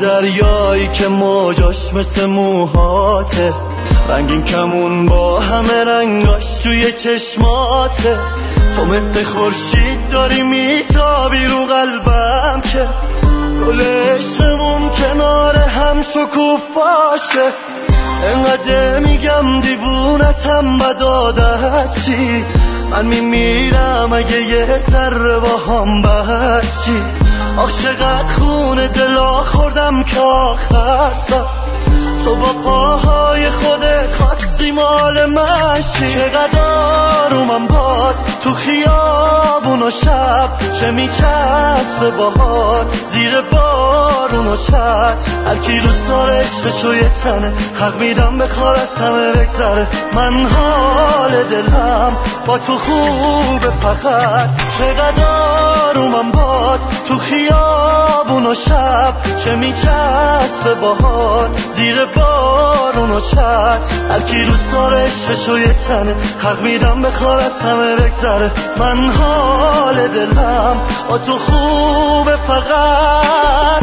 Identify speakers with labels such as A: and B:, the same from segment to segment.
A: دریایی که موجاش مثل موهاته، رنگین کمون با همه رنگاش توی چشماته. تو مثل خورشید داری میتابی رو قلبم که گل عشقمون کنار هم شکوفاشه. انقدر میگم دیوونتم بد عادت چی، من میمیرم اگه یه ذره با هم بچی. آخ چقدر خون دلا خوردم که آخر سر تو با پاهای خودت خواستی مال من شی. چقدر آرومم باد تو خیابون و شب، چه میچسبه باهات زیر بارون و چت. هرکی رو سار عشقشو یه تنه، حق میدم بخوار از همه بگذره. من حال دلم با تو خوبه فقط. چقدر آرومم باد تو خیابون و شب، چه میچسبه باهات زیر بارون و چت. هرکی رو سار عشقشو یه تنه، حق میدم بخوار از همه بگذره. من حال دلم با تو خوبه فقط.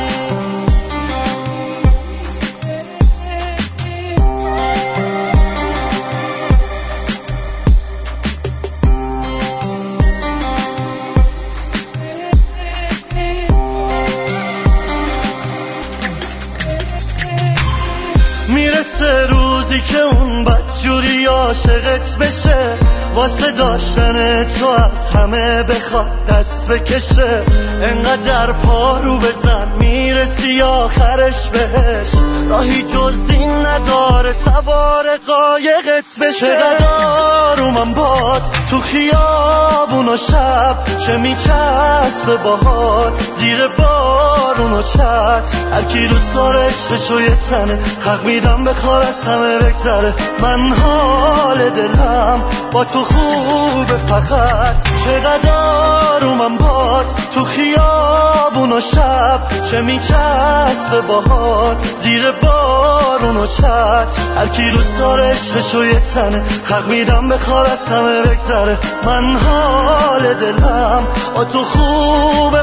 A: میرسه روزی که اون بدجوری عاشقت بشه، واسه داشتن تو از همه بخواد دست بکشه. انقدر پارو بزن میرسی آخرش بهش، راهی جز این نداره سوار قایقت بشه. چقدر آرومم باد تو خیابون و شب، چه میچسبه باهات زیر بارون و چت. هرکی رو سار عشقشو یه تنه، حق میدم بخوار از همه بگذره. من حال دلم با تو خوبه فقط. چقدر آرومم باد تو خیابون و شب، چه میچسبه باهات زیر بارون و چت. هرکی رو سار عشقشو یه تنه، حق میدم بخوار از همه بگذره. من حال دلم با تو خوبه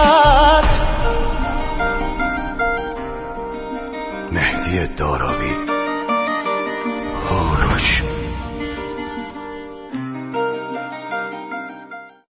A: فقط.
B: مهدی داراوی.